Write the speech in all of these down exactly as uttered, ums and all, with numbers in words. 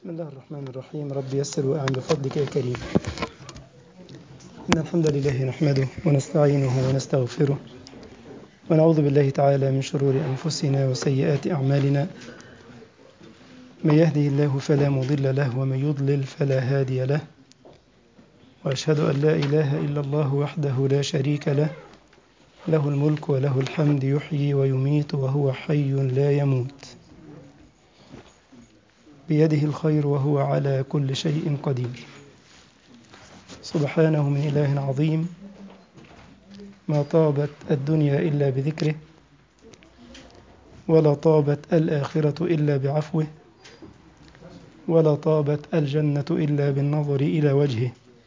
بسم الله الرحمن الرحيم. رب يسر وأعن بفضلك يا كريم. إن الحمد لله نحمده ونستعينه ونستغفره ونعوذ بالله تعالى من شرور أنفسنا وسيئات أعمالنا. من يهده الله فلا مضل له ومن يضلل فلا هادي له، وأشهد أن لا إله إلا الله وحده لا شريك له، له الملك وله الحمد، يحيي ويميت وهو حي لا يموت، بيده الخير وهو على كل شيء قدير. سبحانه من إله عظيم، ما طابت الدنيا إلا بذكره، ولا طابت الآخرة إلا بعفوه، ولا طابت الجنة إلا بالنظر إلى وجهه.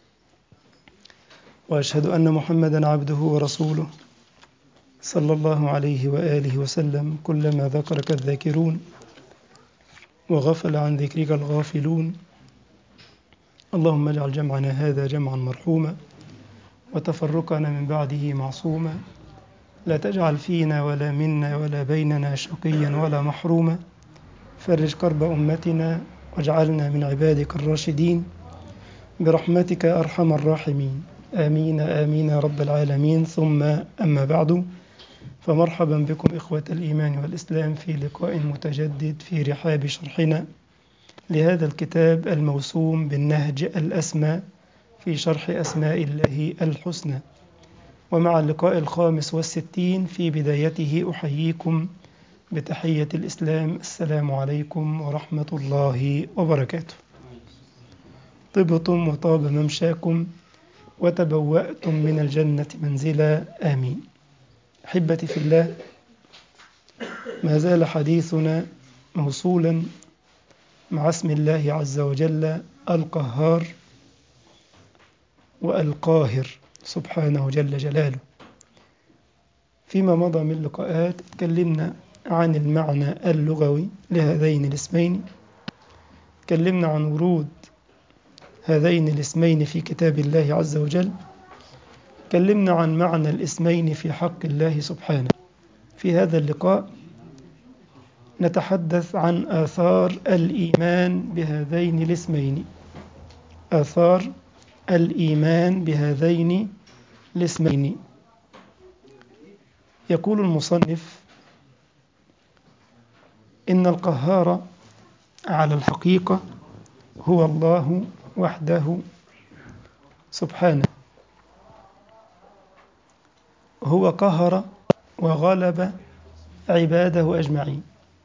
وأشهد أن محمدا عبده ورسوله صلى الله عليه وآله وسلم. كلما ذكرك الذاكرون وغفل عن ذكرك الغافلون، اللهم اجعل جمعنا هذا جمعا مرحوما وتفرقنا من بعده معصوما، لا تجعل فينا ولا منا ولا بيننا شقيا ولا محروما. فرج كرب أمتنا واجعلنا من عبادك الراشدين برحمتك يا أرحم الراحمين. آمين آمين يا رب العالمين. ثم أما بعد، فمرحبا بكم إخوة الإيمان والإسلام في لقاء متجدد في رحاب شرحنا لهذا الكتاب الموسوم بالنهج الأسمى في شرح أسماء الله الحسنى. ومع اللقاء الخامس والستين في بدايته أحييكم بتحية الإسلام، السلام عليكم ورحمة الله وبركاته. طبتم وطاب ممشاكم وتبوأتم من الجنة منزلا، آمين. أحبتي في الله، ما زال حديثنا موصولا مع اسم الله عز وجل القهار والقاهر سبحانه جل جلاله. فيما مضى من لقاءات تكلمنا عن المعنى اللغوي لهذين الاسمين، تكلمنا عن ورود هذين الاسمين في كتاب الله عز وجل، تكلمنا عن معنى الاسمين في حق الله سبحانه. في هذا اللقاء نتحدث عن آثار الإيمان بهذين الاسمين، آثار الإيمان بهذين الاسمين. يقول المصنف: إن القهار على الحقيقة هو الله وحده سبحانه. هو قهر وغلب عباده أجمعين،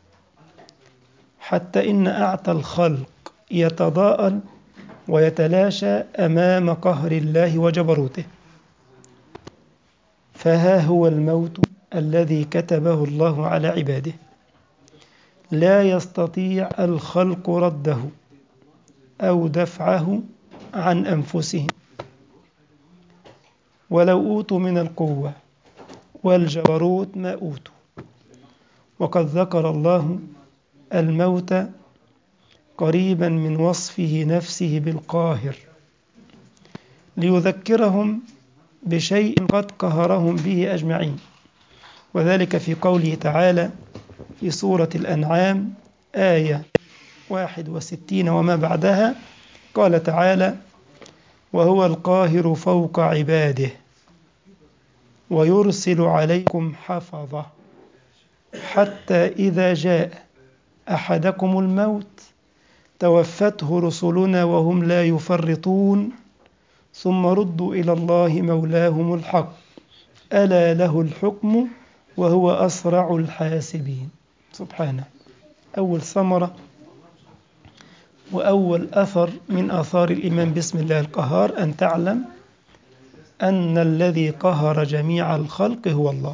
حتى إن أعتى الخلق يتضاءل ويتلاشى أمام قهر الله وجبروته. فها هو الموت الذي كتبه الله على عباده، لا يستطيع الخلق رده أو دفعه عن أنفسهم، ولو أوتوا من القوة والجبروت ما أوتوا. وقد ذكر الله الموت قريبا من وصفه نفسه بالقاهر، ليذكرهم بشيء قد قهرهم به أجمعين، وذلك في قوله تعالى في سورة الأنعام آية واحد وستين وما بعدها، قال تعالى: وهو القاهر فوق عباده ويرسل عليكم حفظة حتى إذا جاء أحدكم الموت توفته رسلنا وهم لا يفرطون ثم ردوا إلى الله مولاهم الحق ألا له الحكم وهو أسرع الحاسبين. سبحانه. أول ثمرة وأول أثر من آثار الإيمان باسم الله القهار أن تعلم أن الذي قهر جميع الخلق هو الله،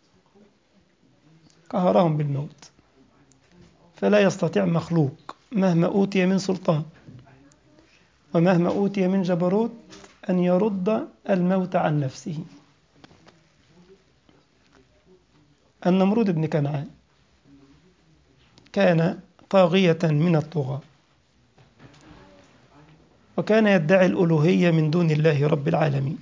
قهرهم بالموت، فلا يستطيع مخلوق مهما أوتي من سلطان ومهما أوتي من جبروت أن يرد الموت عن نفسه. النمرود بن كنعان كان طاغية من الطغاة، وكان يدعي الألوهية من دون الله رب العالمين.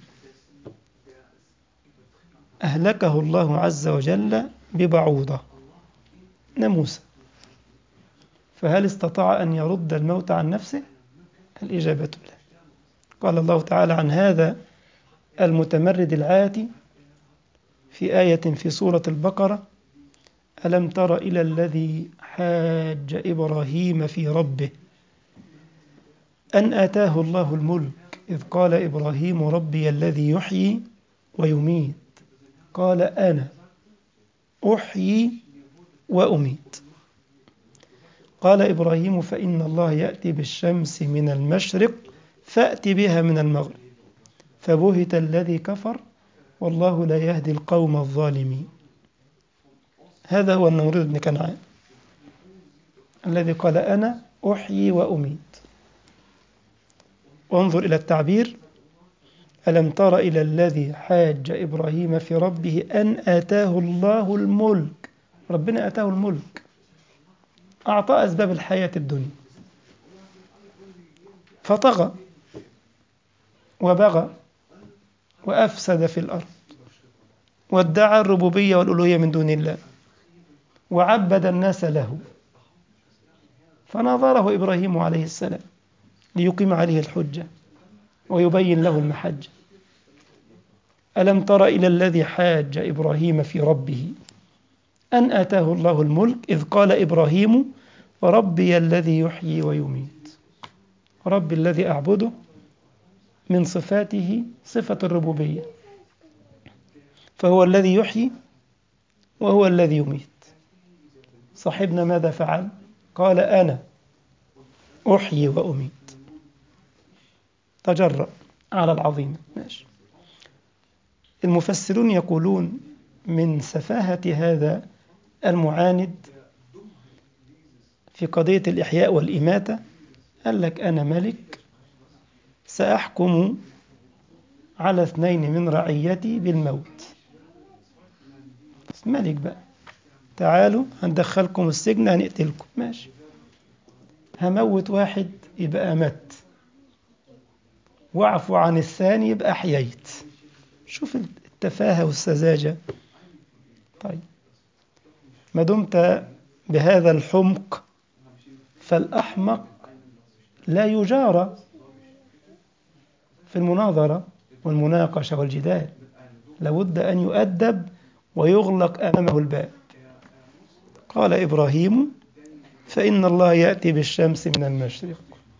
أهلكه الله عز وجل ببعوضة، ناموسة، فهل استطاع أن يرد الموت عن نفسه؟ الإجابة لا. قال الله تعالى عن هذا المتمرد العاتي في آية في سورة البقرة: ألم تر إلى الذي حاج إبراهيم في ربه أن آتاه الله الملك إذ قال إبراهيم ربي الذي يحيي ويميت قال أنا أحيي وأميت. قال إبراهيم فإن الله يأتي بالشمس من المشرق فأت بها من المغرب فبهت الذي كفر والله لا يهدي القوم الظالمين. هذا هو النمرود بن كنعان الذي قال أنا أحيي وأميت. وانظر إلى التعبير: ألم تر إلى الذي حاج إبراهيم في ربه أن آتاه الله الملك. ربنا آتاه الملك، أعطى أسباب الحياة الدنيا، فطغى وبغى وأفسد في الأرض وادعى الربوبية والألوهية من دون الله وعبد الناس له، فنظره إبراهيم عليه السلام ليقيم عليه الحجة ويبين له المحجة. ألم تر إلى الذي حاج إبراهيم في ربه أن آتاه الله الملك إذ قال إبراهيم ربي الذي يحيي ويميت. ربي الذي أعبده من صفاته صفة الربوبية، فهو الذي يحيي وهو الذي يميت. صاحبنا ماذا فعل؟ قال أنا أحيي وأميت، تجرأ على العظيم. ماشي. المفسرون يقولون من سفاهة هذا المعاند في قضية الإحياء والإماتة، قال لك أنا ملك سأحكم على اثنين من رعيتي بالموت. ملك بقى، تعالوا هندخلكم السجن هنقتلكم، ماشي. هموت واحد يبقى أمت، واعفو عن الثاني يبقى أحييت. شوف التفاهة والسذاجة. طيب، ما دمت بهذا الحمق فالأحمق لا يجارى في المناظرة والمناقشة والجدال، لابد أن يؤدب ويغلق أمامه الباب. قال إبراهيم فإن الله يأتي بالشمس من المشرق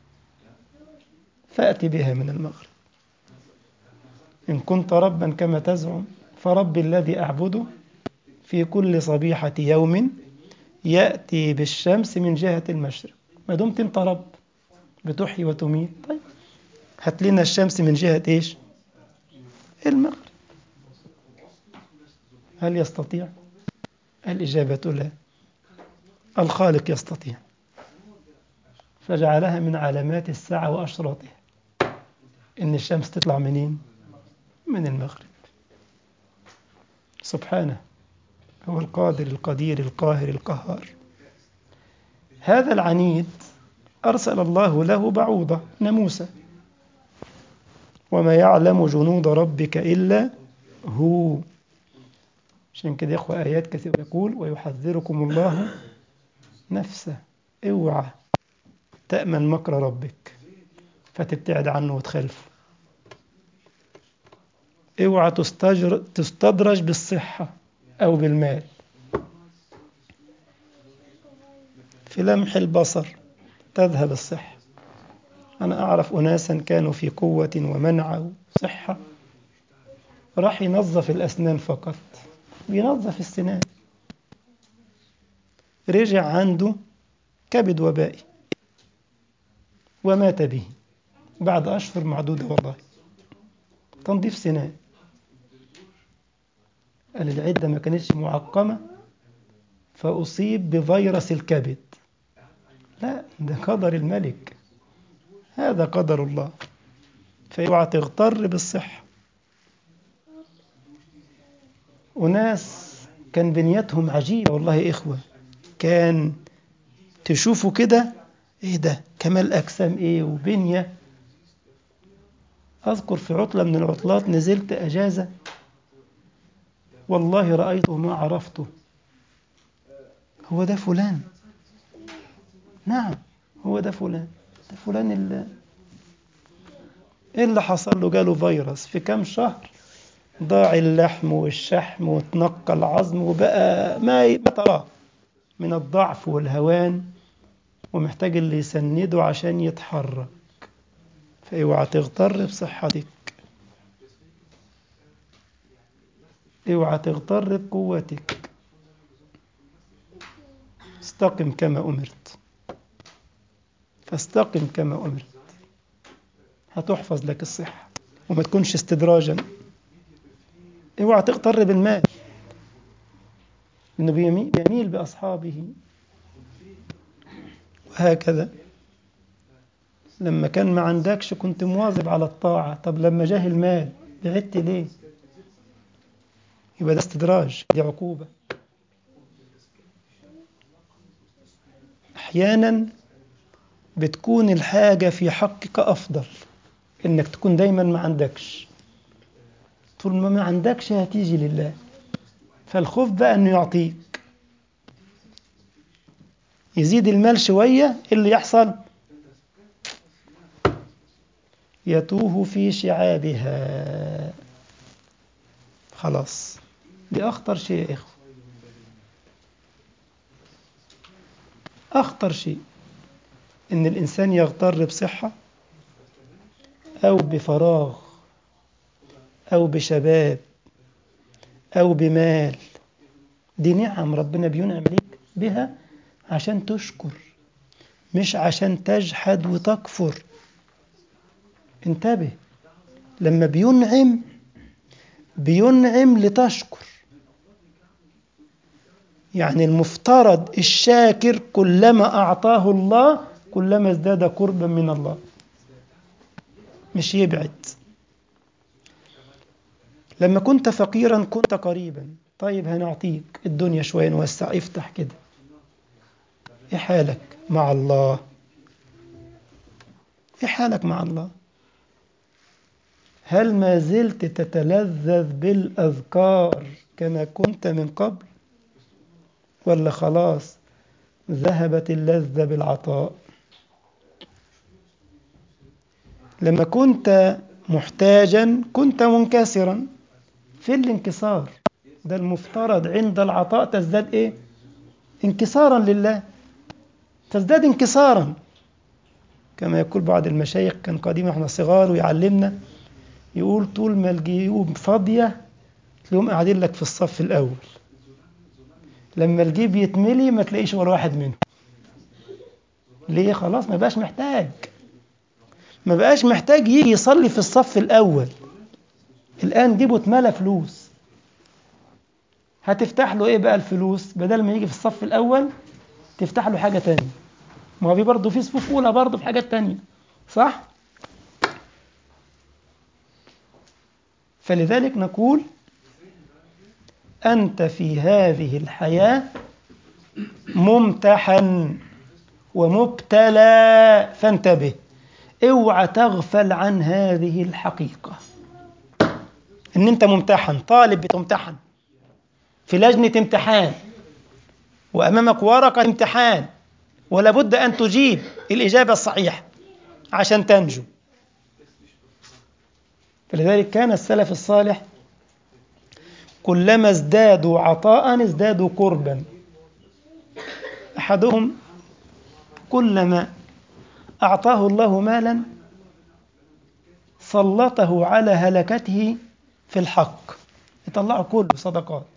فأتي بها من المغرب. إن كنت ربا كما تزعم فربي الذي أعبده في كل صبيحة يوم يأتي بالشمس من جهة المشرق. ما دمت أنت رب بتحيي وتميت، طيب هات لنا الشمس من جهة إيش؟ المغرب. هل يستطيع؟ الإجابة لا. الخالق يستطيع، فجعلها من علامات الساعة وأشراطها إن الشمس تطلع منين؟ من المغرب. سبحانه، هو القادر القدير القاهر القهار. هذا العنيد أرسل الله له بعوضة ناموسة: وما يعلم جنود ربك إلا هو. عشان كده يا إخوة آيات كثيرة يقول ويحذركم الله نفسه. اوعى تأمن مكر ربك فتبتعد عنه وتخالفه. اوعى تستجر تستدرج بالصحة أو بالمال، في لمح البصر تذهب الصحة. أنا أعرف أناسا كانوا في قوة ومنع وصحة، راح ينظف الأسنان فقط، بينظف السنان، رجع عنده كبد وبائي ومات به بعد أشهر معدودة. والله تنظيف سنان. قال العدة ما كانتش معقمة فأصيب بفيروس الكبد. لا، ده قدر الملك، هذا قدر الله. فاوعى تغتر بالصحة. وناس كان بنيتهم عجيبة والله يا إخوة، كان تشوفوا كده إيه ده، كمال أجسام إيه وبنية. أذكر في عطلة من العطلات نزلت أجازة، والله رأيته ما عرفته. هو ده فلان؟ نعم هو ده فلان، ده فلان اللي إيه اللي حصل له؟ جاله فيروس في كام شهر، ضاع اللحم والشحم وتنقى العظم وبقى ما ما تراه من الضعف والهوان، ومحتاج اللي يسنده عشان يتحرك. فاوعى تغتر بصحتك، اوعى تغتر بقوتك، استقم كما أمرت، فاستقم كما أمرت، هتحفظ لك الصحة وما تكونش استدراجا. اوعى تغتر بالمال، انه بيميل, بيميل بأصحابه. وهكذا لما كان ما عندكش كنت مواظب على الطاعة، طب لما جاه المال بعدت ليه؟ يبقى ده استدراج، دي عقوبة. أحيانا بتكون الحاجة في حقك أفضل، إنك تكون دايما ما عندكش. طول ما ما عندكش هتيجي لله، فالخوف بقى إنه يعطيك. يزيد المال شوية، إيه اللي يحصل؟ يتوه في شعابها. خلاص، دي أخطر شيء يا إخوة، أخطر شيء إن الإنسان يغتر بصحة أو بفراغ أو بشباب أو بمال. دي نعم ربنا بينعم عليك بها عشان تشكر، مش عشان تجحد وتكفر. انتبه، لما بينعم بينعم لتشكر. يعني المفترض الشاكر كلما أعطاه الله كلما ازداد قربا من الله، مش يبعد. لما كنت فقيرا كنت قريبا، طيب هنعطيك الدنيا شوية نوسع، افتح كده. ايه حالك مع الله؟ ايه حالك مع الله؟ هل ما زلت تتلذذ بالأذكار كما كنت من قبل، ولا خلاص ذهبت اللذة بالعطاء؟ لما كنت محتاجا كنت منكسرا، في الانكسار ده المفترض عند العطاء تزداد ايه؟ انكسارا لله، تزداد انكسارا. كما يقول بعض المشايخ كان قديما احنا صغار ويعلمنا، يقول طول ما الجيوب فاضية تلاقيهم قاعدين لك في الصف الأول، لما الجيب يتملي ما تلاقيش ولا واحد منهم. ليه؟ خلاص ما بقاش محتاج، ما بقاش محتاج يجي يصلي في الصف الأول. الآن جيبه اتملى فلوس، هتفتح له ايه بقى الفلوس؟ بدل ما يجي في الصف الأول تفتح له حاجة تانية. ما هو في برضه في صفوف أولى برضه في حاجات تانية، صح؟ فلذلك نقول أنت في هذه الحياة ممتحن ومبتلى، فانتبه، اوعى تغفل عن هذه الحقيقة، ان انت ممتحن، طالب بتمتحن في لجنة امتحان، وامامك ورقة امتحان، ولا بد ان تجيب الإجابة الصحيحة عشان تنجو. فلذلك كان السلف الصالح كلما ازدادوا عطاء ازدادوا قربا. أحدهم كلما أعطاه الله مالا سلطه على هلكته في الحق، يطلعه كله صدقات.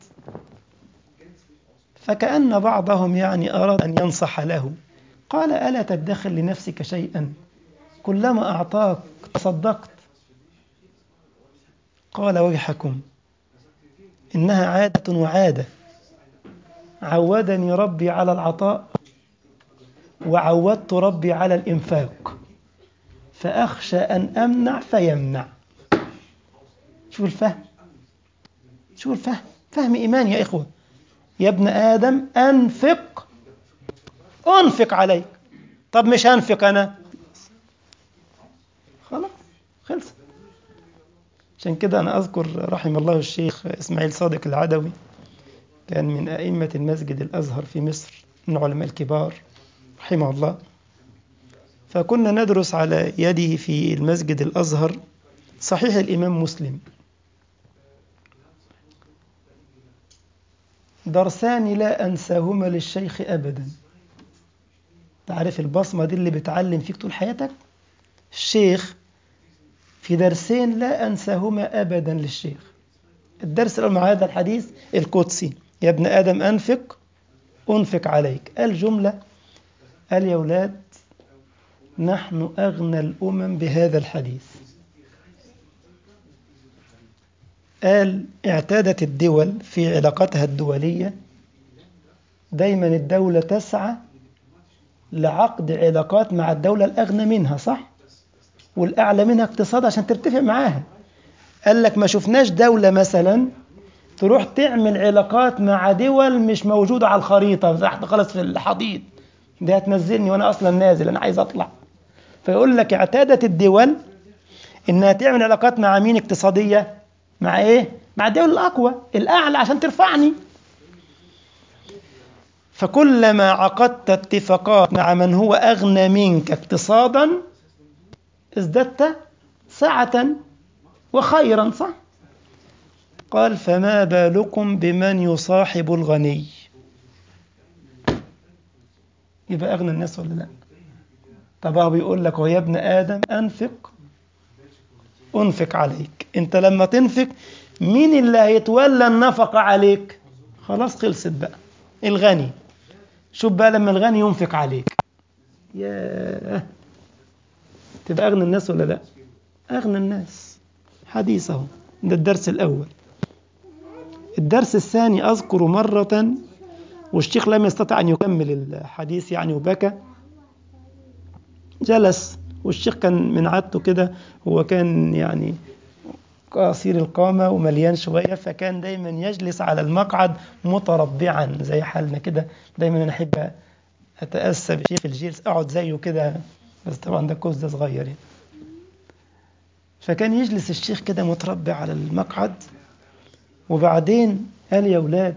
فكأن بعضهم يعني أراد أن ينصح له، قال ألا تدخر لنفسك شيئا؟ كلما أعطاك تصدقت. قال ويحكم، إنها عادة وعادة، عودني ربي على العطاء وعودت ربي على الإنفاق، فأخشى أن أمنع فيمنع. شوف الفهم، شوف الفهم، فهم إيمان يا إخوة. يا ابن آدم أنفق أنفق عليك، طب مش أنفق أنا، خلاص خلص. عشان كده أنا أذكر رحم الله الشيخ إسماعيل صادق العدوي، كان من أئمة المسجد الأزهر في مصر، من علماء الكبار، رحمه الله. فكنا ندرس على يده في المسجد الأزهر صحيح الإمام مسلم، درسان لا أنساهما للشيخ أبدا. تعرف البصمة دي اللي بتعلم فيك طول حياتك؟ الشيخ في درسين لا أنساهما أبدا للشيخ. الدرس الأول مع هذا الحديث القدسي: يا ابن آدم أنفق أنفق عليك. قال جملة، قال يا أولاد نحن أغنى الأمم بهذا الحديث. قال اعتادت الدول في علاقتها الدولية دايما الدولة تسعى لعقد علاقات مع الدولة الأغنى منها، صح؟ والأعلى منها اقتصاد عشان ترتفع معاها. قال لك ما شفناش دولة مثلا تروح تعمل علاقات مع دول مش موجودة على الخريطة تحت خالص في الحضيض، دي هتنزلني وأنا أصلا نازل أنا عايز أطلع. فيقول لك اعتادت الدول إنها تعمل علاقات مع مين اقتصادية؟ مع إيه؟ مع الدول الأقوى الأعلى عشان ترفعني. فكلما عقدت اتفاقات مع من هو أغنى منك اقتصادا ازددت سعة وخيرا، صح؟ قال فما بالكم بمن يصاحب الغني؟ يبقى أغنى الناس ولا لا؟ طب بيقول لك ويا ابن آدم أنفق أنفق عليك. أنت لما تنفق مين اللي هيتولى النفقة عليك؟ خلاص خلصت بقى، الغني. شوف بقى لما الغني ينفق عليك، ياه، تبقى أغنى الناس ولا لا؟ أغنى الناس. حديث اهو، ده الدرس الأول. الدرس الثاني أذكر مرة والشيخ لم يستطع أن يكمل الحديث يعني وبكى، جلس والشيخ كان من عادته كده، هو كان يعني قصير القامة ومليان شوية، فكان دايما يجلس على المقعد متربعا زي حالنا كده. دايما أنا أحب أتأسى بشيخ الجيرس أقعد زيه كده، بس طبعا ده كوز ده صغير يعني. فكان يجلس الشيخ كده متربع على المقعد. وبعدين قال يا أولاد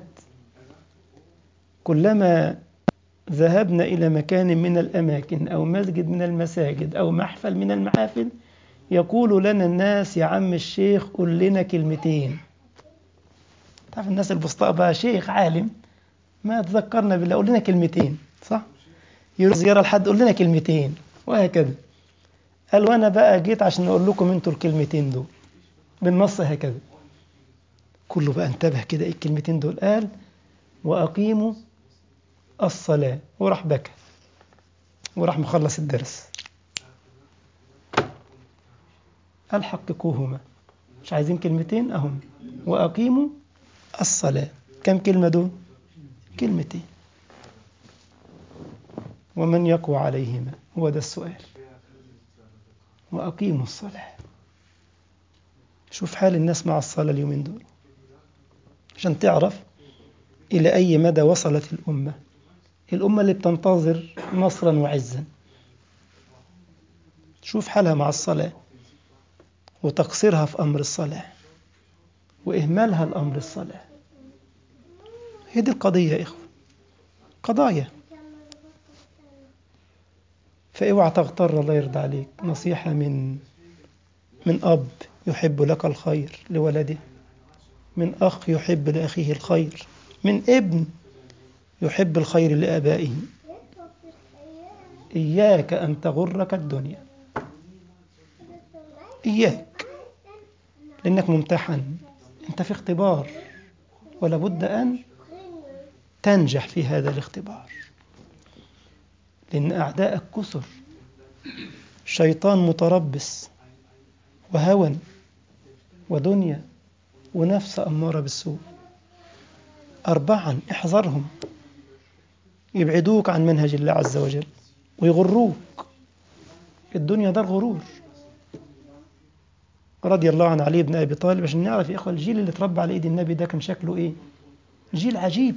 كلما ذهبنا إلى مكان من الأماكن أو مسجد من المساجد أو محفل من المحافل يقول لنا الناس يا عم الشيخ قل لنا كلمتين. تعرف الناس البسطاء بقى، شيخ عالم ما تذكرنا بالله قل لنا كلمتين، صح؟ يروح زيارة لحد قل لنا كلمتين وهكذا. قال وأنا بقى جيت عشان أقول لكم أنتوا الكلمتين دول بالنص هكذا. كله بقى انتبه كده ايه الكلمتين دول. قال وأقيموا الصلاة، وراح بكى وراح مخلص الدرس. قال حققوهما، مش عايزين كلمتين أهم، وأقيموا الصلاة. كم كلمة دول؟ كلمتين. ومن يقوى عليهما؟ هو ده السؤال. وأقيموا الصلاة. شوف حال الناس مع الصلاة اليومين دول عشان تعرف إلى أي مدى وصلت الأمة، الأمة اللي بتنتظر نصرا وعزا. شوف حالها مع الصلاة وتقصيرها في أمر الصلاة وإهمالها الأمر الصلاة. هي دي القضية يا إخوة، قضايا. فاوعى تغتر، الله يرضى عليك. نصيحة من من أب يحب لك الخير لولده، من أخ يحب لأخيه الخير، من ابن يحب الخير لآبائه. إياك أن تغرك الدنيا، إياك، لأنك ممتحن، أنت في اختبار ولا بد أن تنجح في هذا الاختبار. لأن أعداءك كثر، شيطان متربص وهوى ودنيا ونفس أمارة بالسوء. أربعا احذرهم، يبعدوك عن منهج الله عز وجل ويغروك. الدنيا دار غرور. رضي الله عن علي بن أبي طالب عشان نعرف يا إخوة الجيل اللي تربى على إيد النبي ده كان شكله إيه. جيل عجيب.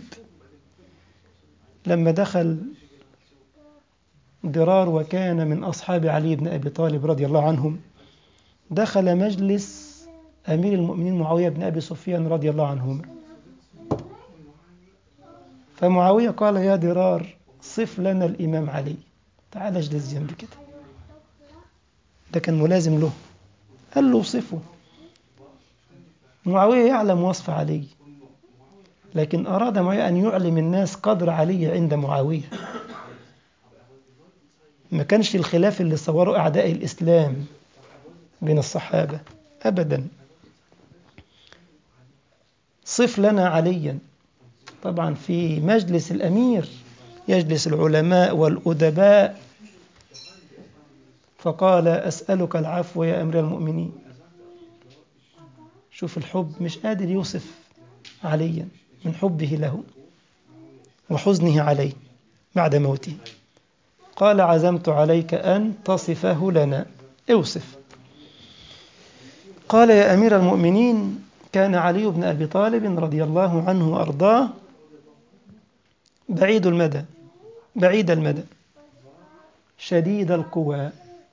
لما دخل ضرار وكان من أصحاب علي بن أبي طالب رضي الله عنهم، دخل مجلس أمير المؤمنين معاوية بن أبي سفيان رضي الله عنهما. فمعاوية قال يا ضرار صف لنا الإمام علي، تعال اجلس جنبي كده. ده كان ملازم له، قال له صفه. معاوية يعلم وصف علي، لكن أراد معاوية أن يعلم الناس قدر علي عند معاوية. ما كانش الخلاف اللي صوره أعداء الإسلام بين الصحابة أبدا. صف لنا عليا. طبعا في مجلس الأمير يجلس العلماء والأدباء، فقال أسألك العفو يا أمير المؤمنين. شوف الحب، مش قادر يوصف عليا من حبه له وحزنه عليه بعد موته. قال عزمت عليك أن تصفه لنا، اوصف. قال يا أمير المؤمنين، كان علي بن أبي طالب رضي الله عنه وأرضاه بعيد المدى بعيد المدى شديد القوى،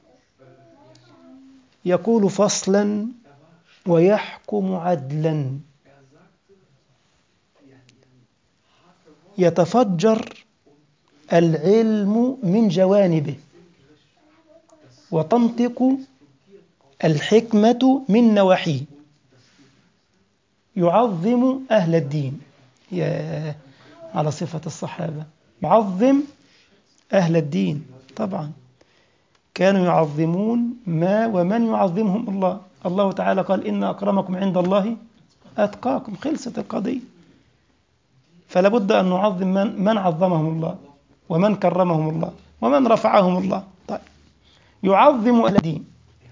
يقول فصلا ويحكم عدلا، يتفجر العلم من جوانبه، وتنطق الحكمة من نواحيه، يعظم أهل الدين. يا على صفة الصحابة، يعظم أهل الدين. طبعا كانوا يعظمون ما ومن يعظمهم الله. الله تعالى قال إن أكرمكم عند الله أتقاكم. خلصت القضية. فلا بد أن نعظم من, من عظمهم الله، ومن كرمهم الله، ومن رفعهم الله. طيب. يعظم أهل الدين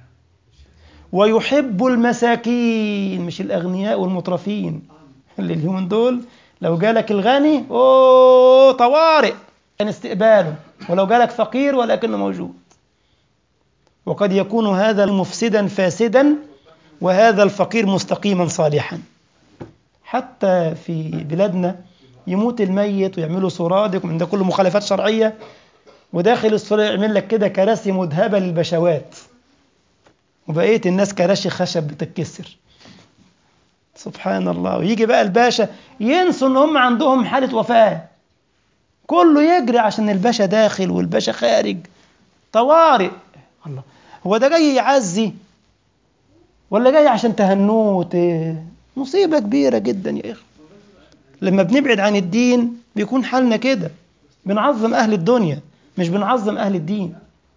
ويحب المساكين، مش الأغنياء والمترفين اللي اليومين دول لو جالك الغني أوه طوارئ كان استقباله، ولو جالك فقير ولكنه موجود. وقد يكون هذا مفسدا فاسدا، وهذا الفقير مستقيما صالحا. حتى في بلادنا يموت الميت ويعملوا سرادق ومن ده كله مخالفات شرعية، وداخل السرادق يعمل لك كده كراسي مذهبة للبشوات، وبقية الناس كراسي خشب بتتكسر. سبحان الله. ويجي بقى الباشا ينسوا ان هم عندهم حالة وفاة، كله يجري عشان الباشا داخل والباشا خارج. طوارئ. الله، هو ده جاي يعزي ولا جاي عشان تهنوت؟ مصيبة كبيرة جدا يا إخوة. لما بنبعد عن الدين بيكون حالنا كده، بنعظم أهل الدنيا مش بنعظم أهل الدين.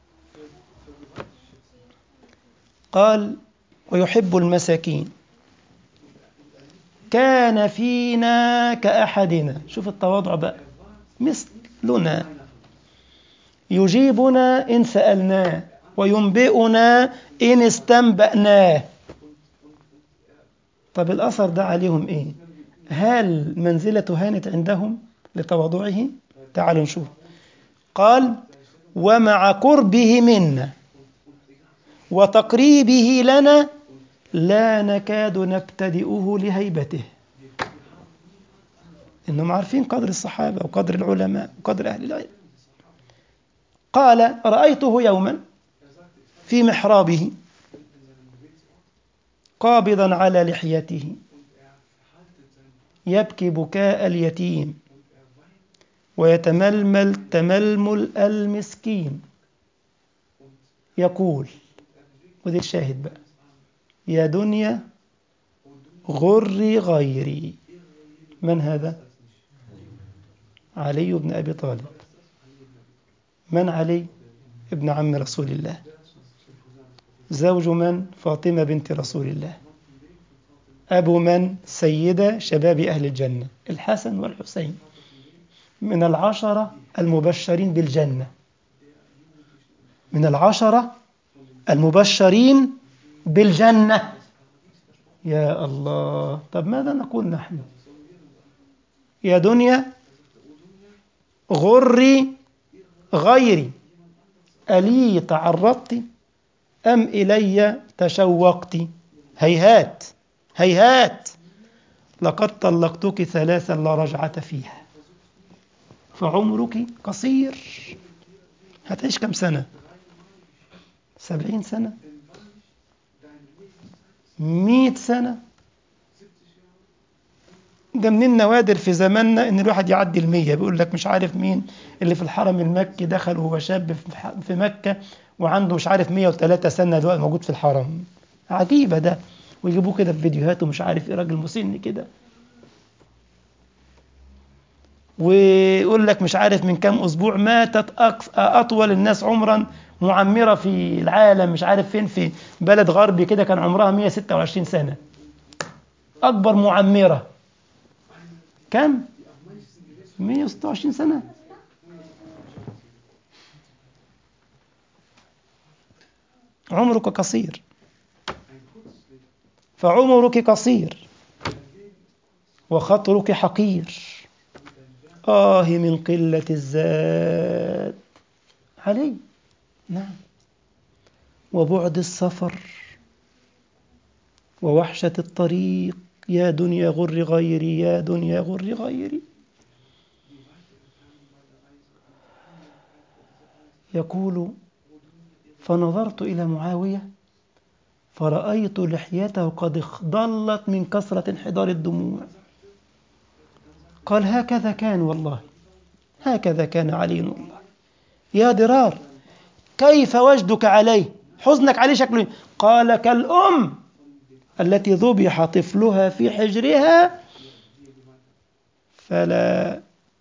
قال ويحب المساكين، كان فينا كأحدنا. شوف التواضع بقى، مثلنا، يجيبنا إن سألناه وينبئنا إن استنبأناه. طب الأثر ده عليهم إيه؟ هل منزلته هانت عندهم لتواضعه؟ تعالوا نشوف. قال ومع قربه منا وتقريبه لنا لا نكاد نبتدئه لهيبته. إنهم عارفين قدر الصحابة وقدر العلماء وقدر أهل العلم. قال رأيته يوما في محرابه قابضا على لحيته يبكي بكاء اليتيم ويتململ تململ المسكين، يقول، ودي الشاهد بقى، يا دنيا غري غيري. من هذا؟ علي بن أبي طالب. من علي؟ ابن عم رسول الله، زوج من؟ فاطمة بنت رسول الله، أبو من؟ سيدة شباب أهل الجنة، الحسن والحسين، من العشرة المبشرين بالجنة، من العشرة المبشرين بالجنة. يا الله. طب ماذا نقول نحن؟ يا دنيا غري غيري، ألي تعرضت أم إلي تشوقت؟ هيهات هيهات، لقد طلقتك ثلاثا لا رجعة فيها، فعمرك قصير. هتعيش كم سنة؟ سبعين سنة؟ مئة سنة؟ ده من النوادر في زماننا ان الواحد يعدي المية. بيقول لك مش عارف مين اللي في الحرم المكي دخل وهو شاب في مكة وعنده مش عارف مية وثلاثة سنة دلوقتي موجود في الحرم. عجيبة ده. ويجيبوه كده في فيديوهات ومش عارف ايه، راجل مسن كده. ويقول لك مش عارف من كام اسبوع ماتت أقص- اطول الناس عمرا معمرة في العالم، مش عارف فين، في بلد غربي كده، كان عمرها مية وستة وعشرين سنة. اكبر معمرة كم؟ مية وستة وعشرين سنة. عمرك قصير، فعمرك قصير وخطرك حقير. آه من قلة الزاد علي. نعم. وبعد السفر ووحشة الطريق. يا دنيا غر غيري، يا دنيا غر غيري. يقول: فنظرت إلى معاوية فرأيت لحيته قد اخضلت من كثرة انحدار الدموع. قال: هكذا كان والله، هكذا كان علي والله. يا درار، كيف وجدك عليه؟ حزنك عليه شكله إيه؟ قال: كالأم التي ذبح طفلها في حجرها فلا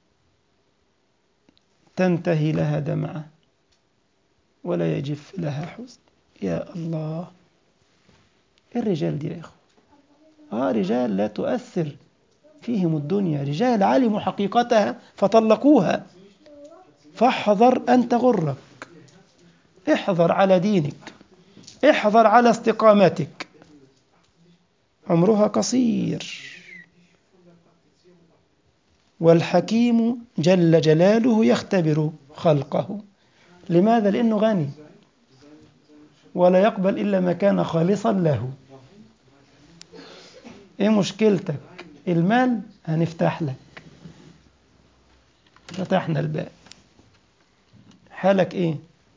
تنتهي لها دمعة ولا يجف لها حزن. يا الله، إيه الرجال دي يا إخوة؟ آه رجال لا تؤثر فيهم الدنيا، رجال علموا حقيقتها فطلقوها. فاحذر أن تغرك، احذر على دينك، احذر على استقامتك. عمرها قصير. والحكيم جل جلاله يختبر خلقه. لماذا؟ لأنه غني ولا يقبل إلا ما كان خالصا له. إيه مشكلتك؟ المال، هنفتح لك. فتحنا الباب. حالك إيه؟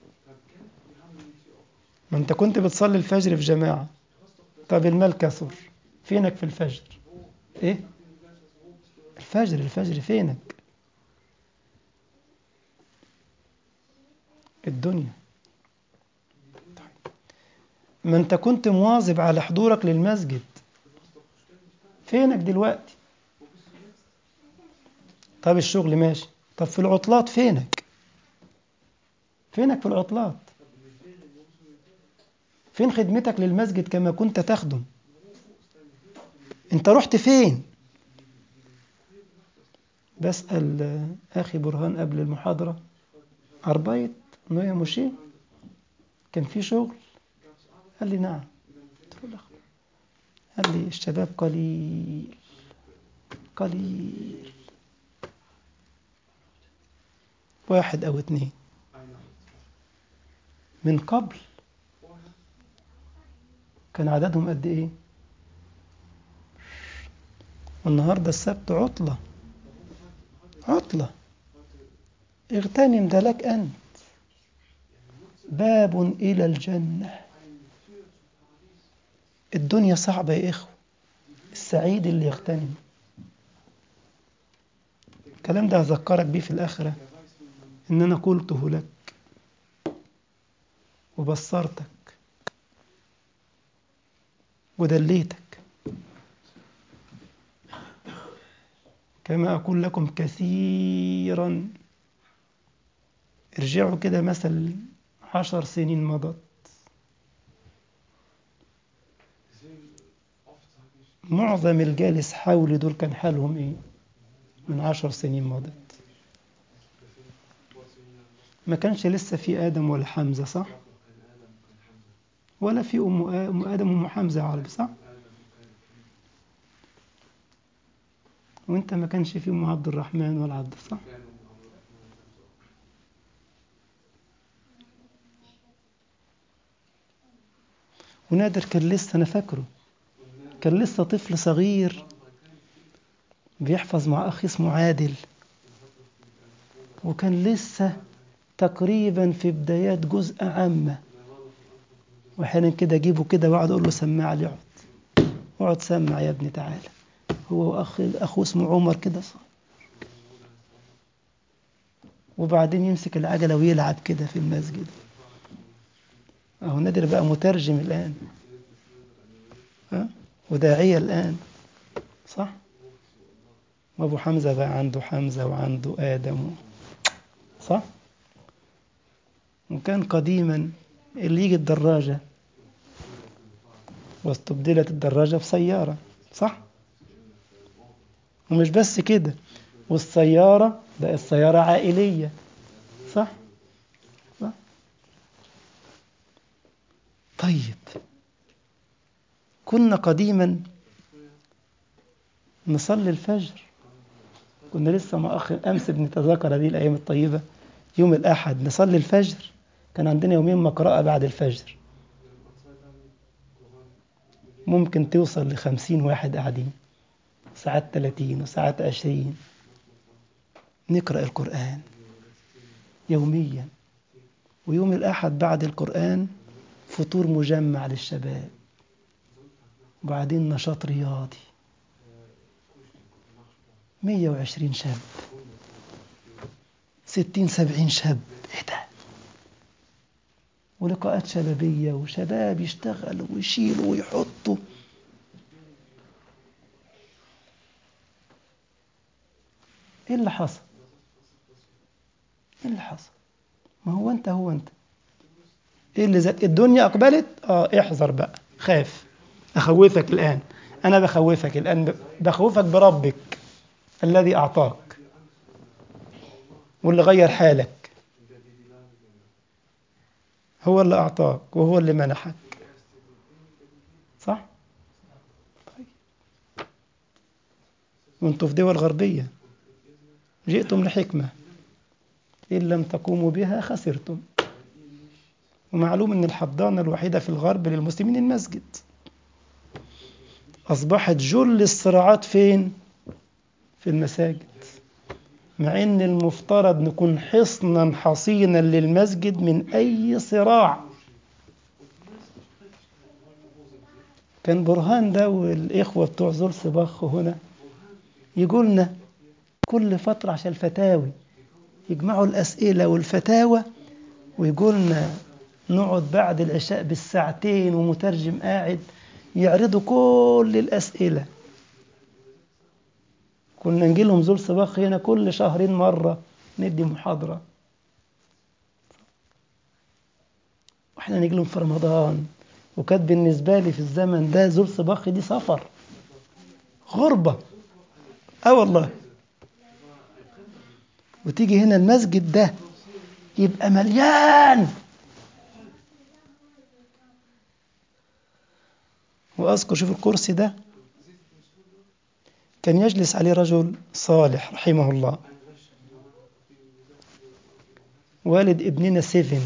ما أنت كنت بتصلي الفجر في جماعة، طب المال كثر، فينك في الفجر؟ إيه؟ الفجر الفجر فينك؟ الدنيا. ما أنت كنت مواظب على حضورك للمسجد، فينك دلوقتي؟ طب الشغل ماشي، طب في العطلات فينك؟ فينك في العطلات؟ فين خدمتك للمسجد كما كنت تخدم؟ انت رحت فين؟ بسأل أخي برهان قبل المحاضرة: عربيت نوية مشي، كان في شغل؟ قال لي نعم. قلت له: قال لي الشباب قليل قليل، واحد أو اتنين. من قبل كان عددهم قد إيه؟ والنهاردة السبت عطلة، عطلة. اغتنم ده لك أنت، باب إلى الجنة. الدنيا صعبة يا إخوة، السعيد اللي يغتنم. الكلام ده هذكرك بيه في الآخرة، إن أنا قلته لك وبصرتك ودليتك. كما أقول لكم كثيرا، ارجعوا كده مثل عشر سنين مضت، معظم الجالس حولي دول كان حالهم إيه من عشر سنين مضت؟ ما كانش لسه في آدم ولا حمزة، صح؟ ولا في أم أم آدم وأم حمزة عربي، صح؟ وانت ما كانش في أم عبد الرحمن ولا عبد، صح؟ ونادر كان لسه، أنا فاكره كان لسه طفل صغير بيحفظ مع أخي اسمه عادل، وكان لسه تقريبا في بدايات جزء عامة. وأحيانا كده أجيبه كده وأقعد أقول له: سمع لي، اقعد اقعد سمع يا ابني، تعالى. هو وأخ أخوه اسمه عمر كده صح. وبعدين يمسك العجلة ويلعب كده في المسجد. أهو نادر بقى مترجم الآن، ها؟ وداعية الآن صح. وأبو حمزة بقى عنده حمزة وعنده آدم صح. وكان قديما اللي يجي الدراجة واستبدلت الدراجة بسيارة صح. ومش بس كده، والسيارة بقت سيارة عائلية صح؟ صح؟ طيب كنا قديما نصلي الفجر، كنا لسه مع أخ أمس بنتذاكر هذه الأيام الطيبة، يوم الأحد نصلي الفجر، كان عندنا يومين مقرأة بعد الفجر، ممكن توصل لخمسين واحد قاعدين، ساعات ثلاثين وساعات عشرين، نقرأ القرآن يوميا. ويوم الأحد بعد القرآن فطور مجمع للشباب، وبعدين نشاط رياضي، مية وعشرين شاب، ستين سبعين شاب، ايه ده؟ ولقاءات شبابية وشباب يشتغلوا ويشيلوا ويحطوا. ايه اللي حصل؟ ايه اللي حصل؟ ما هو انت هو انت ايه اللي زاد؟ الدنيا اقبلت. اه احذر بقى، خاف. اخوفك الان، انا بخوفك الان، بخوفك بربك الذي اعطاك واللي غير حالك. هو اللي اعطاك وهو اللي منحك صح. طيب وانتم في دول غربية جئتم لحكمة، إن لم تقوموا بها خسرتم. ومعلوم أن الحضانة الوحيدة في الغرب للمسلمين المسجد. أصبحت جل الصراعات فين؟ في المساجد، مع أن المفترض نكون حصنا حصينا للمسجد من أي صراع. كان برهان ده والإخوة بتوع زول صباخ هنا يقولنا كل فترة عشان الفتاوي يجمعوا الأسئلة والفتاوى، ويقولنا نقعد بعد العشاء بالساعتين ومترجم قاعد يعرضوا كل الأسئلة. كنا نجي لهم زول صباخ هنا كل شهرين مرة ندي محاضرة، واحنا نجي لهم في رمضان. وكانت بالنسبة لي في الزمن ده زول صباخ دي سفر، غربة. اه والله. وتيجي هنا المسجد ده يبقى مليان. وأذكر شوف الكرسي ده كان يجلس عليه رجل صالح رحمه الله، والد ابننا سيفن،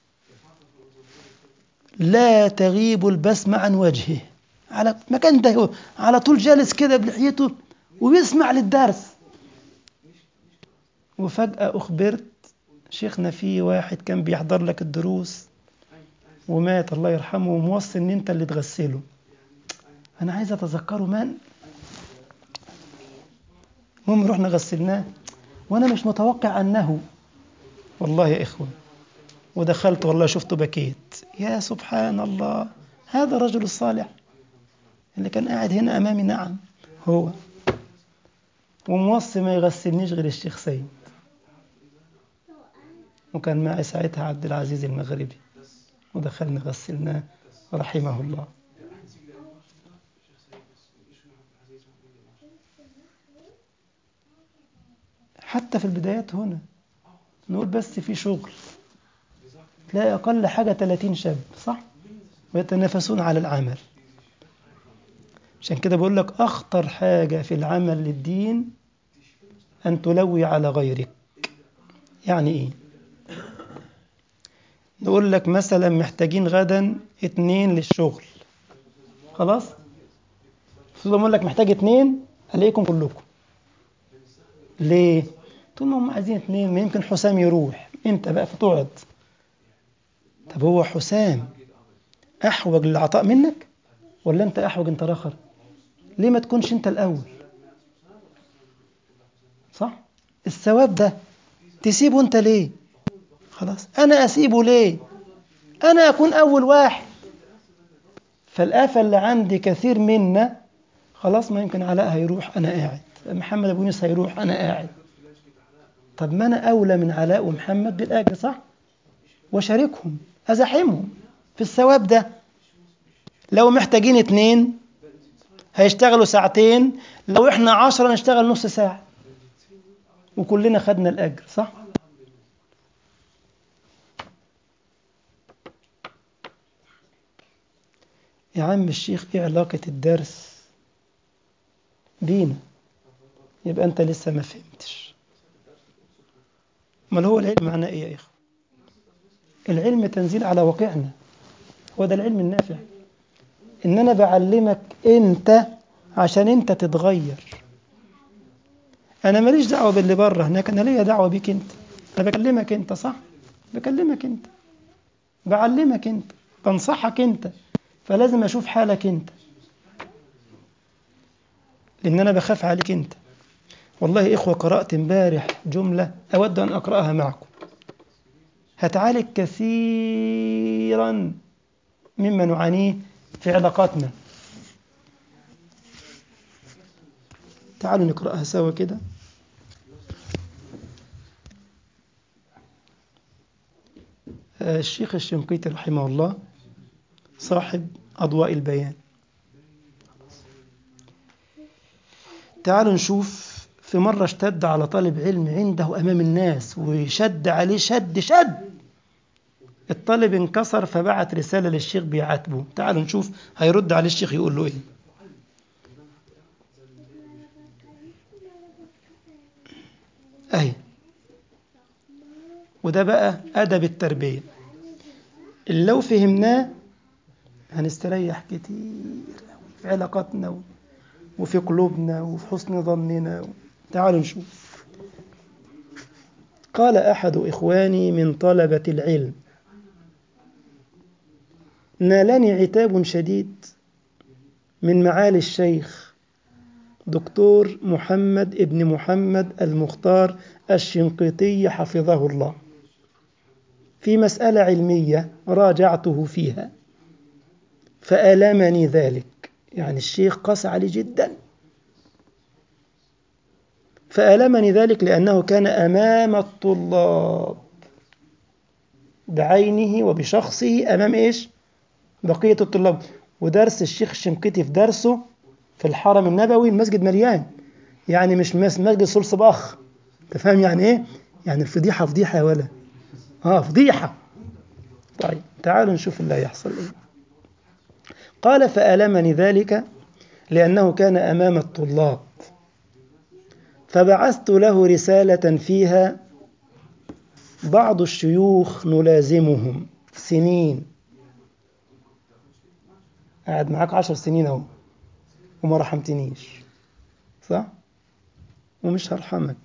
لا تغيب البسمة عن وجهه، على مكان ده على طول جالس كده بلحيته ويسمع للدرس. وفجأة أخبرت شيخنا في واحد كان بيحضر لك الدروس ومات الله يرحمه، وموصي ان انت اللي تغسله. انا عايز اتذكره من. المهم رحنا غسلناه وانا مش متوقع انه، والله يا اخوة، ودخلت والله شفته بكيت. يا سبحان الله، هذا الرجل الصالح اللي كان قاعد هنا امامي، نعم هو، وموصي ما يغسلنيش غير الشيخ سيد. وكان معي ساعتها عبد العزيز المغربي، ودخلنا غسلناه رحمه الله. حتى في البدايات هنا نقول بس في شغل، تلاقي أقل حاجة ثلاثين شاب صح، ويتنافسون على العمل. عشان كده بقول لك أخطر حاجة في العمل للدين أن تلوي على غيرك. يعني إيه؟ نقول لك مثلا محتاجين غدا اتنين للشغل، خلاص؟ فضل أقول لك محتاج اتنين عليكم كلكم. ليه؟ طول ما هم عايزين اتنين، ما يمكن حسام يروح، انت بقى فتقعد. طب هو حسام أحوج للعطاء منك ولا انت أحوج انت راخر؟ ليه ما تكونش انت الأول؟ صح؟ الثواب ده تسيبه أنت ليه؟ خلاص أنا أسيبه ليه؟ أنا أكون أول واحد. فالآفة اللي عندي كثير منا خلاص، ما يمكن علاء هيروح أنا قاعد، محمد أبو يونس هيروح أنا قاعد. طب ما أنا أولى من علاء ومحمد بالأجر، صح؟ وشاركهم، أزاحمهم في الثواب ده. لو محتاجين اتنين هيشتغلوا ساعتين، لو احنا عشرة نشتغل نص ساعة وكلنا خدنا الأجر، صح؟ يا عم الشيخ ايه علاقة الدرس بينا؟ يبقى انت لسه ما فهمتش. ما هو العلم معناه ايه يا اخوة؟ العلم تنزيل على واقعنا، هو ده العلم النافع. ان انا بعلمك انت عشان انت تتغير. انا ماليش دعوة باللي بره هناك، انا ليا دعوة بيك انت. انا بكلمك انت، صح؟ بكلمك انت، بعلمك انت، بنصحك انت. فلازم اشوف حالك انت، لان انا بخاف عليك انت. والله إخوة، قرأت امبارح جملة أود أن أقرأها معكم، هتعالج كثيرا مما نعانيه في علاقاتنا. تعالوا نقرأها سوا كده. الشيخ الشنقيطي رحمه الله صاحب أضواء البيان. تعالوا نشوف. في مرة اشتد على طالب علم عنده أمام الناس وشد عليه شد شد، الطالب انكسر فبعت رسالة للشيخ بيعاتبه. تعالوا نشوف هيرد عليه الشيخ يقول له إيه. أهي، وده بقى أدب التربية اللي لو فهمناه هنستريح كتير في علاقاتنا وفي قلوبنا وفي حسن ظننا. تعالوا نشوف. قال أحد إخواني من طلبة العلم: نالني عتاب شديد من معالي الشيخ دكتور محمد ابن محمد المختار الشنقيطي حفظه الله في مسألة علمية راجعته فيها، فألمني ذلك. يعني الشيخ قسى علي جدا. فألمني ذلك لأنه كان أمام الطلاب بعينه وبشخصه، أمام إيش؟ بقية الطلاب. ودرس الشيخ الشنقيطي في درسه في الحرم النبوي المسجد مليان، يعني مش مسجد صلصباخ. تفهم يعني إيه؟ يعني الفضيحة فضيحة يا ولا آه فضيحة. طيب تعالوا نشوف اللي هيحصل إيه. قال: فألمني ذلك لأنه كان أمام الطلاب، فبعثت له رسالة فيها: بعض الشيوخ نلازمهم سنين. قاعد معاك عشر سنين اهو وما رحمتنيش، صح؟ ومش هرحمك.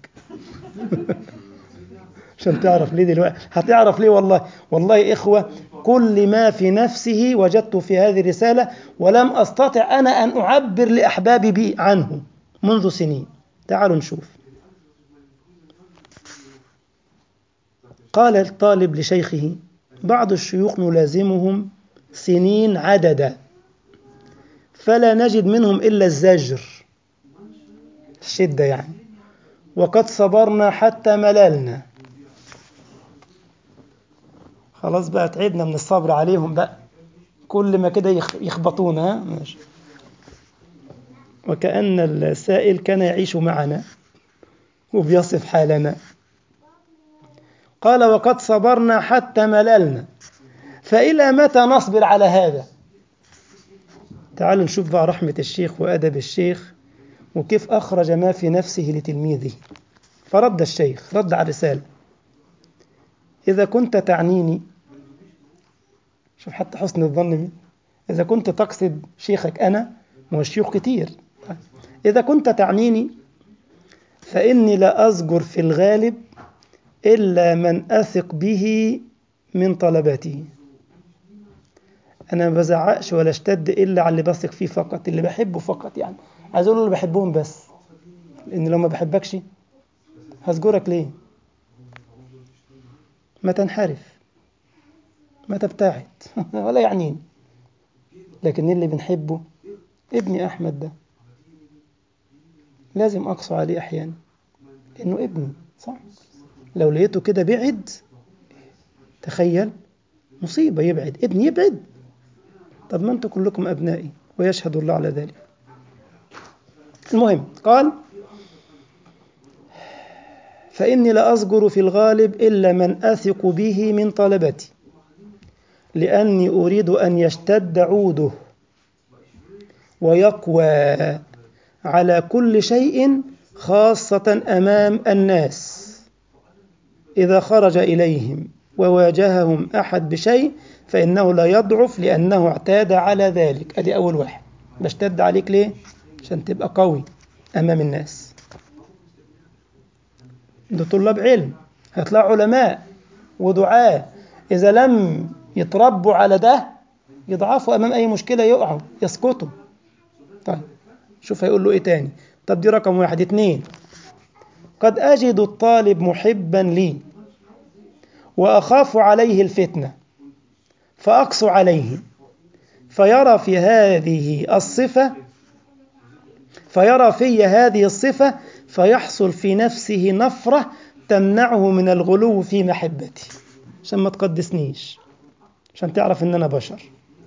عشان تعرف ليه دلوقتي، هتعرف ليه. والله والله إخوة، كل ما في نفسه وجدته في هذه الرسالة، ولم أستطع أنا أن أعبر لأحبابي بي عنه منذ سنين. تعالوا نشوف. قال الطالب لشيخه: بعض الشيوخ نلازمهم سنين عددا، فلا نجد منهم إلا الزجر، الشدة يعني، وقد صبرنا حتى مللنا. خلاص بقى تعبنا من الصبر عليهم بقى، كل ما كده يخبطونا. ماشي. وكأن السائل كان يعيش معنا وبيصف حالنا. قال: وقد صبرنا حتى مللنا، فإلى متى نصبر على هذا؟ تعالوا نشوف بقى رحمة الشيخ وأدب الشيخ وكيف أخرج ما في نفسه لتلميذه. فرد الشيخ، رد على الرسالة: إذا كنت تعنيني، شوف حتى حسن الظن مين، إذا كنت تقصد شيخك أنا، ما الشيوخ كتير، إذا كنت تعنيني فإني لا أذكر في الغالب إلا من أثق به من طلباته. أنا ما بزعقش ولا اشتد إلا على اللي بثق فيه فقط، اللي بحبه فقط. يعني عايز أقول اللي بحبهم بس، لأن لو ما بحبكش هزجرك ليه؟ ما تنحرف، ما تبتعد ولا يعنيني. لكن اللي بنحبه ابني أحمد ده لازم أقسو عليه أحيانا، إنه ابني صح. لو لقيته كده بعد، تخيل مصيبة، يبعد ابني يبعد. طب ما أنتم كلكم أبنائي ويشهد الله على ذلك. المهم قال فإني لا أصغر في الغالب إلا من أثق به من طلبتي، لأني أريد أن يشتد عوده ويقوى على كل شيء، خاصة أمام الناس إذا خرج إليهم وواجههم أحد بشيء فإنه لا يضعف لأنه اعتاد على ذلك. أدي أول واحد، بشتد عليك ليه؟ عشان تبقى قوي أمام الناس. ده طلاب علم هيطلعوا علماء ودعاء، إذا لم يتربوا على ده يضعفوا أمام أي مشكلة، يقعوا يسقطوا. طيب شوف هيقول له إيه تاني. طب دي رقم واحد. اتنين، قد أجد الطالب محبا لي وأخاف عليه الفتنة فأقسو عليه، فيرى في هذه الصفة فيرى في هذه الصفة فيحصل في نفسه نفرة تمنعه من الغلو في محبتي. عشان ما تقدسنيش، عشان تعرف إن أنا بشر،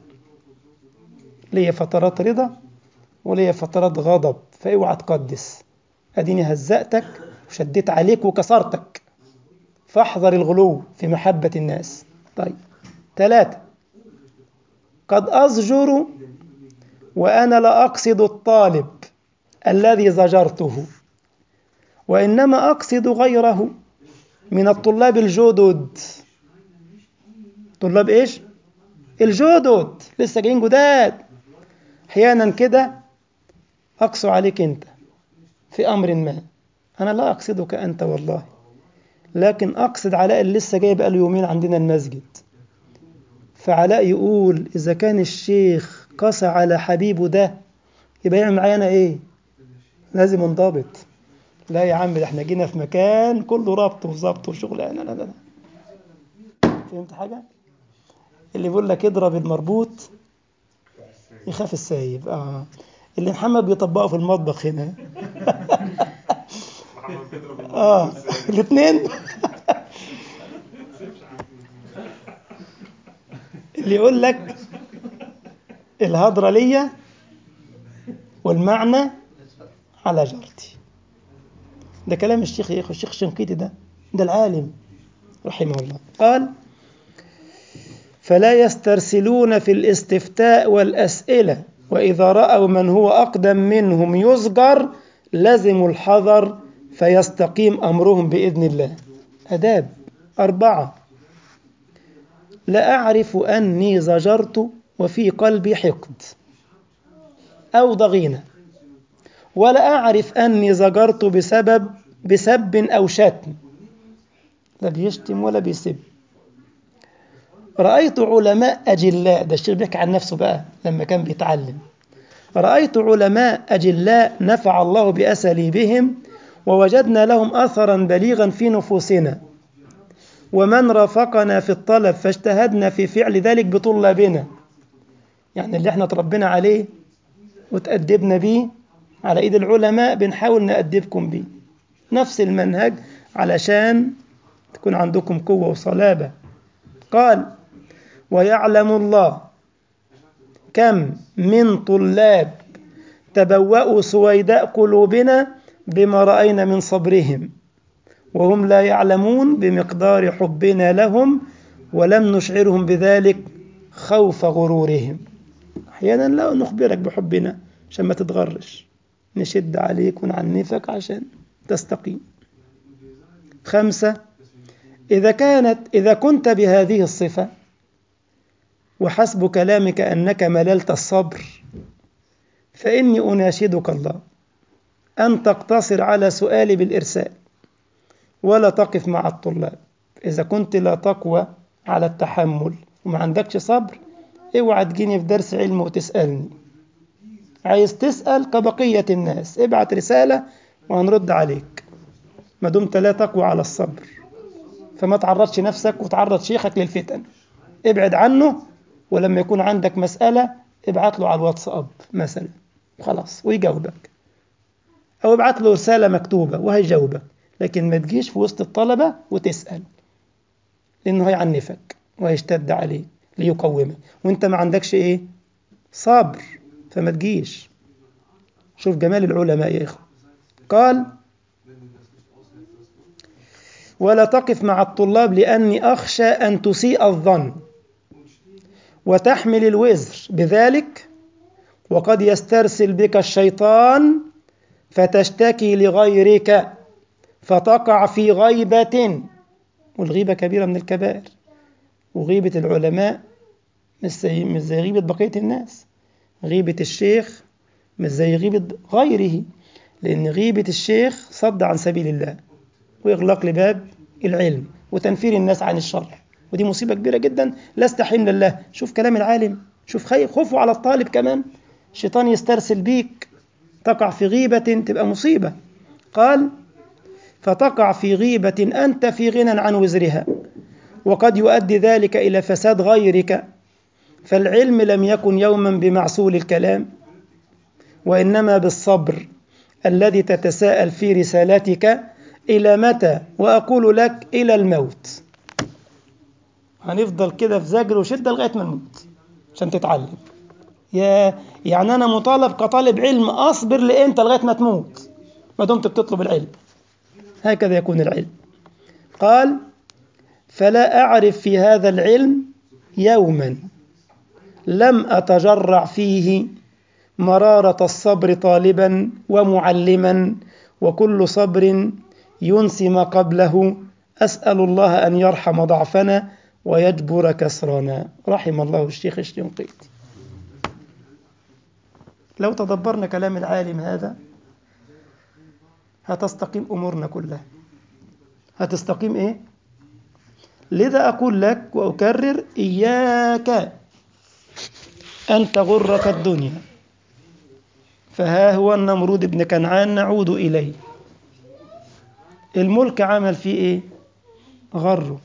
ليا فترات رضا وليا فترات غضب، فاوعى تقدس. أديني هزأتك وشديت عليك وكسرتك، فاحذر الغلو في محبة الناس. طيب ثلاثة، قد أزجر وأنا لا أقصد الطالب الذي زجرته، وإنما أقصد غيره من الطلاب الجدد. طلاب إيش؟ الجدد لسه جايين جداد. أحيانا كده أقسو عليك أنت في أمر ما، أنا لا أقصدك أنت والله، لكن أقصد علاء اللي لسه جاي بقاله يومين عندنا المسجد. فعلاء يقول إذا كان الشيخ قسى على حبيبه ده يبقى يعمل معانا إيه؟ لازم انضبط. لا يا عم، ده احنا جينا في مكان كله ربط وظبط وشغل. لا لا لا. فهمت حاجة؟ اللي بيقول لك اضرب المربوط يخاف السايب. آه. اللي محمد بيطبقه في المطبخ هنا. اه الاثنين. اللي يقول لك الهضرة ليا والمعنى على جارتي. ده كلام الشيخ يا الشيخ شنقيطي، ده ده العالم رحمه الله. قال فلا يسترسلون في الاستفتاء والأسئلة، وإذا رأوا من هو أقدم منهم يزجر لزموا الحذر فيستقيم أمرهم بإذن الله. أداب. أربعة، لا أعرف أني زجرت وفي قلبي حقد أو ضغينة، ولا أعرف أني زجرت بسبب بسب أو شتم. لا بيشتم ولا بيسب. رأيت علماء أجلاء، ده الشيخ بيحكي عن نفسه بقى لما كان بيتعلم. رأيت علماء أجلاء نفع الله بأساليبهم ووجدنا لهم أثرا بليغا في نفوسنا، ومن رافقنا في الطلب فاجتهدنا في فعل ذلك بطلابنا. يعني اللي احنا تربينا عليه وتأدبنا به على إيد العلماء بنحاول نأدبكم به نفس المنهج علشان تكون عندكم قوة وصلابة. قال ويعلم الله كم من طلاب تبوأوا سويداء قلوبنا بما رأينا من صبرهم، وهم لا يعلمون بمقدار حبنا لهم ولم نشعرهم بذلك خوف غرورهم. أحيانا لا نخبرك بحبنا عشان ما تتغرش، نشد عليك ونعنفك عشان تستقيم. خمسة، إذا كانت إذا كنت بهذه الصفة وحسب كلامك أنك مللت الصبر، فإني أناشدك الله أن تقتصر على سؤالي بالإرسال ولا تقف مع الطلاب. إذا كنت لا تقوى على التحمل وما عندكش صبر، اوعى تجيني في درس علم وتسألني. عايز تسأل كبقية الناس ابعت رسالة وهنرد عليك، ما دمت لا تقوى على الصبر، فما تعرضش نفسك وتعرض شيخك للفتن، ابعد عنه، ولما يكون عندك مسألة ابعت له على الواتساب مثلا خلاص ويجاوبك، أو ابعت له رسالة مكتوبة وهيجاوبك، لكن ما تجيش في وسط الطلبة وتسأل، لأنه هيعنفك وهيشتد عليك ليقومك وانت ما عندكش ايه صبر، فما تجيش. شوف جمال العلماء يا إخوة. قال ولا تقف مع الطلاب لأني أخشى أن تسيء الظن وتحمل الوزر بذلك، وقد يسترسل بك الشيطان فتشتكي لغيرك فتقع في غيبة، والغيبة كبيرة من الكبائر، وغيبة العلماء مش زي مش زي غيبة بقية الناس، غيبة الشيخ مش زي غيبة غيره، لأن غيبة الشيخ صد عن سبيل الله وإغلاق لباب العلم وتنفير الناس عن الشرع، ودي مصيبة كبيرة جدا لا استحمل الله. شوف كلام العالم، شوف خي خوفه على الطالب كمان، الشيطان يسترسل بيك تقع في غيبة تبقى مصيبة. قال فتقع في غيبة أنت في غنى عن وزرها، وقد يؤدي ذلك إلى فساد غيرك، فالعلم لم يكن يوما بمعسول الكلام، وإنما بالصبر الذي تتساءل في رسالتك إلى متى، وأقول لك إلى الموت. هنفضل كده في زجر وشدة لغاية ما نموت عشان تتعلم. يا يعني أنا مطالب كطالب علم أصبر لإمتى؟ لغاية ما تموت ما دمت بتطلب العلم. هكذا يكون العلم. قال فلا أعرف في هذا العلم يوما لم أتجرع فيه مرارة الصبر طالبا ومعلما، وكل صبر ينسي ما قبله، أسأل الله أن يرحم ضعفنا ويجبر كسرنا. رحم الله الشيخ الشنقيطي. لو تدبرنا كلام العالم هذا هتستقيم أمورنا كلها، هتستقيم إيه؟ لذا أقول لك وأكرر إياك أن تغرك الدنيا، فها هو النمرود بن كنعان نعود إليه، الملك عمل فيه إيه؟ غره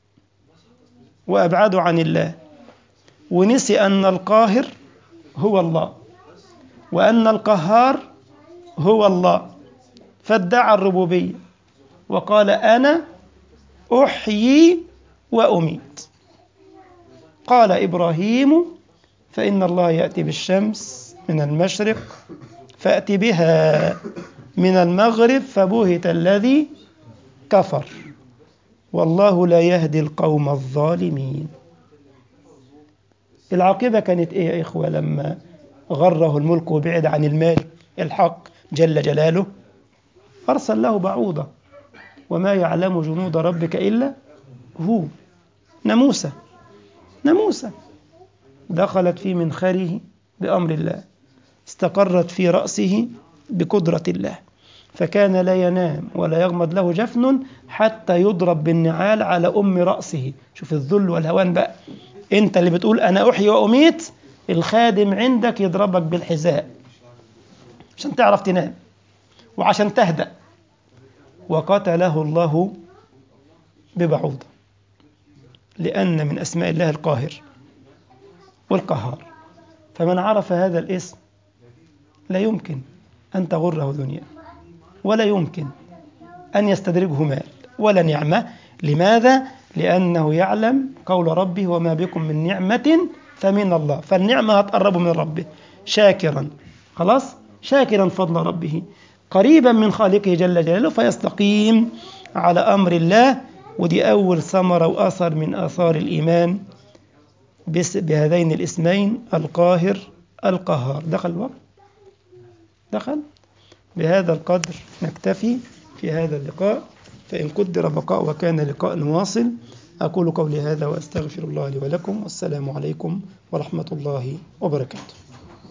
وأبعده عن الله، ونسي أن القاهر هو الله وأن القهار هو الله، فادعى الربوبية وقال أنا أحيي وأميت. قال إبراهيم فإن الله يأتي بالشمس من المشرق فأتي بها من المغرب فبهت الذي كفر والله لا يهدي القوم الظالمين. العاقبة كانت إيه يا إخوة لما غره الملك وبعد عن المال الحق جل جلاله؟ أرسل له بعوضة وما يعلم جنود ربك إلا هو، ناموسة ناموسة دخلت في منخره بأمر الله، استقرت في رأسه بقدرة الله، فكان لا ينام ولا يغمض له جفن حتى يضرب بالنعال على أم رأسه. شوف الذل والهوان بقى، أنت اللي بتقول أنا أحيي وأميت، الخادم عندك يضربك بالحذاء عشان تعرف تنام وعشان تهدأ. وقتله الله ببعوضة، لأن من أسماء الله القاهر والقهار، فمن عرف هذا الاسم لا يمكن أن تغره دنيا، ولا يمكن أن يستدرجه مال ولا نعمة. لماذا؟ لأنه يعلم قول ربه وما بكم من نعمة فمن الله، فالنعمة هتقربه من ربه شاكرا، خلاص شاكرا فضل ربه قريبا من خالقه جل جلاله، فيستقيم على أمر الله. ودي أول ثمرة وأثر من آثار الإيمان بهذين الاسمين القاهر القهار. دخل الوقت؟ دخل. بهذا القدر نكتفي في هذا اللقاء، فإن قدر بقاء وكان لقاء واصل. أقول قولي هذا وأستغفر الله لي ولكم، والسلام عليكم ورحمة الله وبركاته.